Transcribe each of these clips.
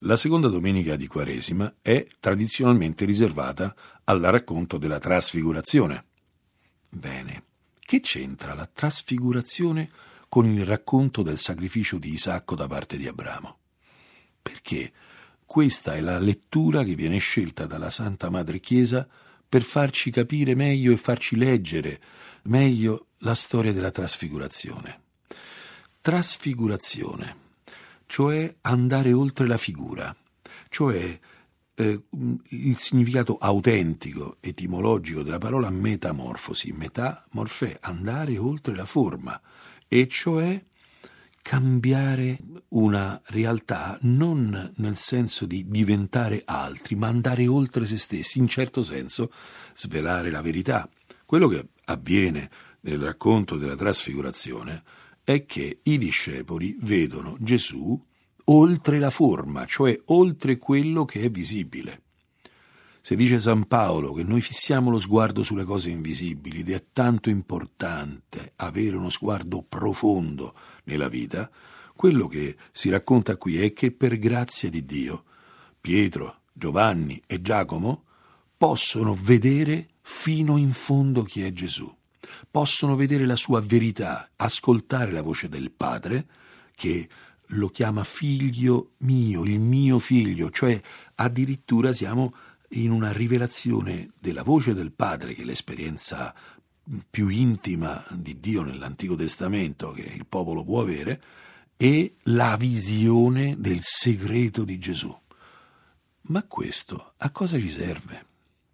La seconda domenica di Quaresima è tradizionalmente riservata al racconto della trasfigurazione. Bene, che c'entra la trasfigurazione con il racconto del sacrificio di Isacco da parte di Abramo? Perché questa è la lettura che viene scelta dalla Santa Madre Chiesa per farci capire meglio e farci leggere meglio la storia della trasfigurazione. Trasfigurazione, cioè andare oltre la figura, cioè il significato autentico, etimologico della parola metamorfosi, metamorfè, andare oltre la forma, e cioè cambiare una realtà non nel senso di diventare altri, ma andare oltre se stessi, in certo senso svelare la verità. Quello che avviene nel racconto della trasfigurazione è che i discepoli vedono Gesù oltre la forma, cioè oltre quello che è visibile. Se dice San Paolo che noi fissiamo lo sguardo sulle cose invisibili ed è tanto importante avere uno sguardo profondo nella vita, quello che si racconta qui è che per grazia di Dio Pietro, Giovanni e Giacomo possono vedere fino in fondo chi è Gesù, possono vedere la sua verità, ascoltare la voce del Padre che lo chiama figlio mio, il mio figlio, cioè addirittura siamo in una rivelazione della voce del Padre, che è l'esperienza più intima di Dio nell'Antico Testamento che il popolo può avere, e la visione del segreto di Gesù. Ma questo a cosa ci serve?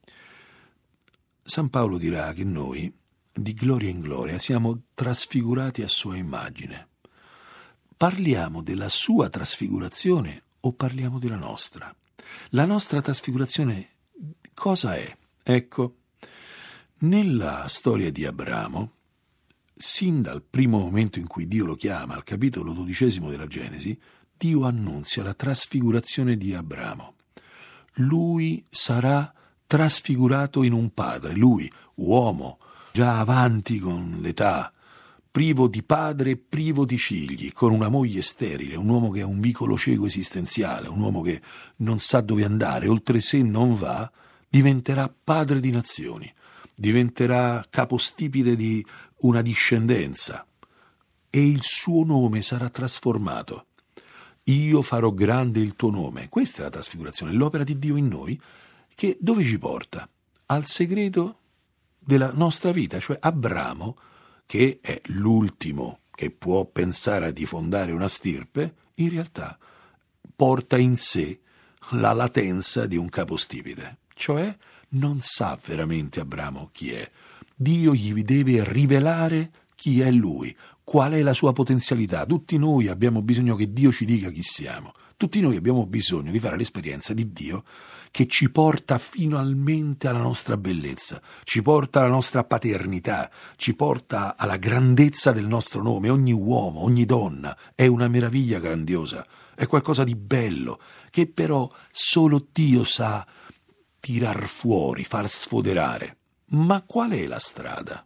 San Paolo dirà che noi, di gloria in gloria, siamo trasfigurati a sua immagine. Parliamo della sua trasfigurazione o parliamo della nostra? La nostra trasfigurazione cosa è? Ecco, nella storia di Abramo, sin dal primo momento in cui Dio lo chiama, al capitolo 12 della Genesi, Dio annunzia la trasfigurazione di Abramo. Lui sarà trasfigurato in un padre, lui, uomo, già avanti con l'età, privo di padre e privo di figli, con una moglie sterile, un uomo che ha un vicolo cieco esistenziale, un uomo che non sa dove andare, oltre sé non va, diventerà padre di nazioni, diventerà capostipite di una discendenza e il suo nome sarà trasformato. Io farò grande il tuo nome. Questa è la trasfigurazione, l'opera di Dio in noi, che dove ci porta? Al segreto della nostra vita, cioè Abramo, che è l'ultimo che può pensare di fondare una stirpe, in realtà porta in sé la latenza di un capostipite, cioè non sa veramente Abramo chi è. Dio gli deve rivelare chi è lui, qual è la sua potenzialità. Tutti noi abbiamo bisogno che Dio ci dica chi siamo. Tutti noi abbiamo bisogno di fare l'esperienza di Dio che ci porta finalmente alla nostra bellezza, ci porta alla nostra paternità, ci porta alla grandezza del nostro nome. Ogni uomo, ogni donna è una meraviglia grandiosa, è qualcosa di bello, che però solo Dio sa tirar fuori, far sfoderare. Ma qual è la strada?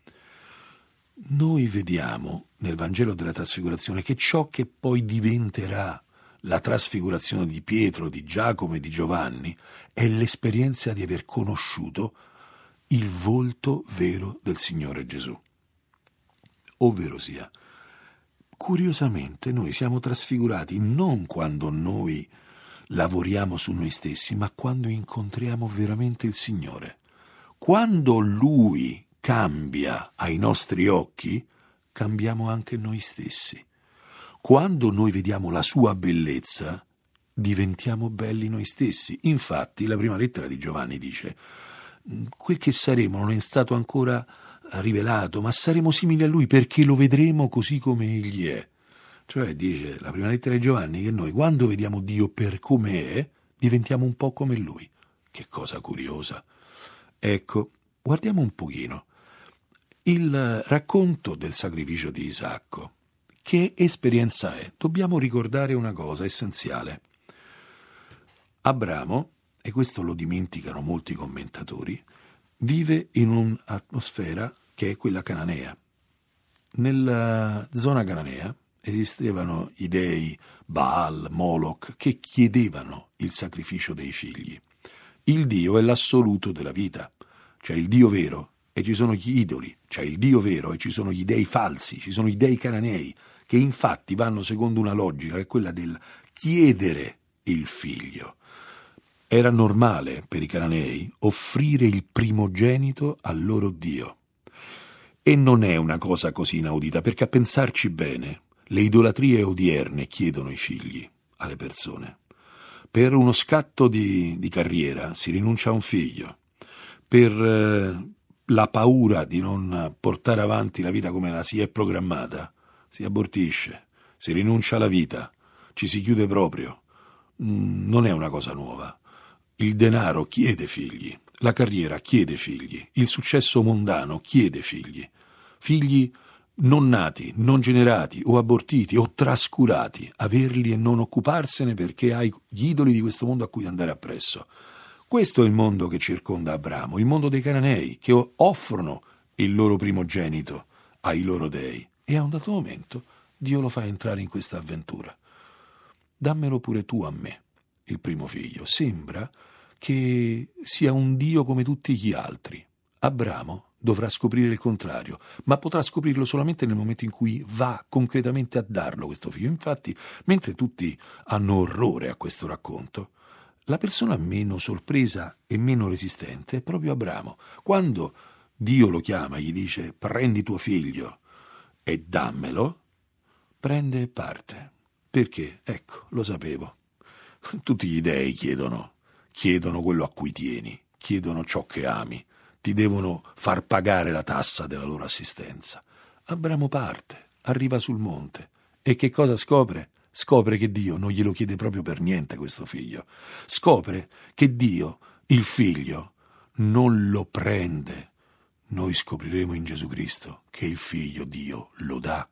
Noi vediamo nel Vangelo della Trasfigurazione che ciò che poi diventerà la trasfigurazione di Pietro, di Giacomo e di Giovanni è l'esperienza di aver conosciuto il volto vero del Signore Gesù. Ovvero sia, curiosamente noi siamo trasfigurati non quando noi lavoriamo su noi stessi, ma quando incontriamo veramente il Signore. Quando Lui cambia ai nostri occhi, cambiamo anche noi stessi. Quando noi vediamo la sua bellezza, diventiamo belli noi stessi. Infatti, la prima lettera di Giovanni dice: quel che saremo non è stato ancora rivelato, ma saremo simili a Lui perché lo vedremo così come Egli è. Cioè, dice la prima lettera di Giovanni, che noi, quando vediamo Dio per come è, diventiamo un po' come Lui. Che cosa curiosa. Ecco, guardiamo un pochino il racconto del sacrificio di Isacco. Che esperienza è? Dobbiamo ricordare una cosa essenziale. Abramo, e questo lo dimenticano molti commentatori, vive in un'atmosfera che è quella cananea. Nella zona cananea esistevano i dei Baal, Moloch, che chiedevano il sacrificio dei figli. Il Dio è l'assoluto della vita. C'è il Dio vero e ci sono gli idoli, c'è il Dio vero e ci sono gli dei falsi, ci sono i dei cananei, che infatti vanno secondo una logica che è quella del chiedere il figlio. Era normale per i cananei offrire il primogenito al loro Dio. E non è una cosa così inaudita, perché a pensarci bene, le idolatrie odierne chiedono i figli alle persone. Per uno scatto di carriera si rinuncia a un figlio, per la paura di non portare avanti la vita come la si è programmata, si abortisce, si rinuncia alla vita, ci si chiude proprio. Non è una cosa nuova. Il denaro chiede figli, la carriera chiede figli, il successo mondano chiede figli. Figli non nati, non generati o abortiti o trascurati, averli e non occuparsene perché hai gli idoli di questo mondo a cui andare appresso. Questo è il mondo che circonda Abramo, il mondo dei cananei, che offrono il loro primogenito ai loro dei. E a un dato momento Dio lo fa entrare in questa avventura. Dammelo pure tu a me, il primo figlio. Sembra che sia un Dio come tutti gli altri. Abramo dovrà scoprire il contrario, ma potrà scoprirlo solamente nel momento in cui va concretamente a darlo questo figlio. Infatti, mentre tutti hanno orrore a questo racconto, la persona meno sorpresa e meno resistente è proprio Abramo. Quando Dio lo chiama e gli dice «prendi tuo figlio e dammelo», prende e parte. Perché? Ecco, lo sapevo. Tutti gli dei chiedono quello a cui tieni, chiedono ciò che ami, ti devono far pagare la tassa della loro assistenza. Abramo parte, arriva sul monte e che cosa scopre? Scopre che Dio non glielo chiede proprio per niente questo figlio. Scopre che Dio, il figlio, non lo prende. Noi scopriremo in Gesù Cristo che il figlio Dio lo dà.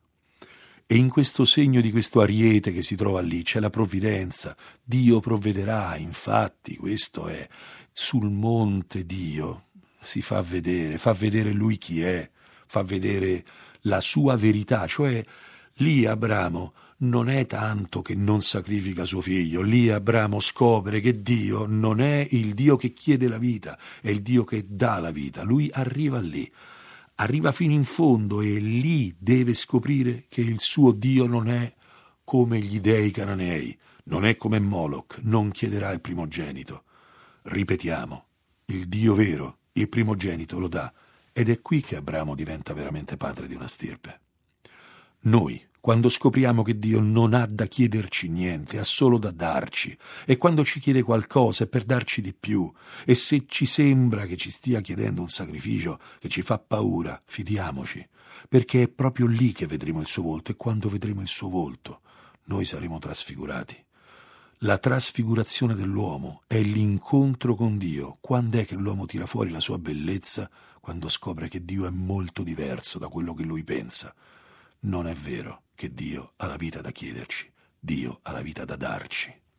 E in questo segno di questo ariete che si trova lì c'è la provvidenza. Dio provvederà, infatti, questo è. Sul monte Dio si fa vedere lui chi è, fa vedere la sua verità. Cioè, lì Abramo non è tanto che non sacrifica suo figlio, lì Abramo scopre che Dio non è il Dio che chiede la vita, è il Dio che dà la vita. Lui arriva lì. Arriva fino in fondo e lì deve scoprire che il suo Dio non è come gli dei cananei, non è come Moloch, non chiederà il primogenito. Ripetiamo, il Dio vero, il primogenito lo dà, ed è qui che Abramo diventa veramente padre di una stirpe. Noi, quando scopriamo che Dio non ha da chiederci niente, ha solo da darci, e quando ci chiede qualcosa è per darci di più, e se ci sembra che ci stia chiedendo un sacrificio che ci fa paura, fidiamoci, perché è proprio lì che vedremo il suo volto, e quando vedremo il suo volto noi saremo trasfigurati. La trasfigurazione dell'uomo è l'incontro con Dio. Quando è che l'uomo tira fuori la sua bellezza? Quando scopre che Dio è molto diverso da quello che lui pensa. Non è vero che Dio ha la vita da chiederci, Dio ha la vita da darci.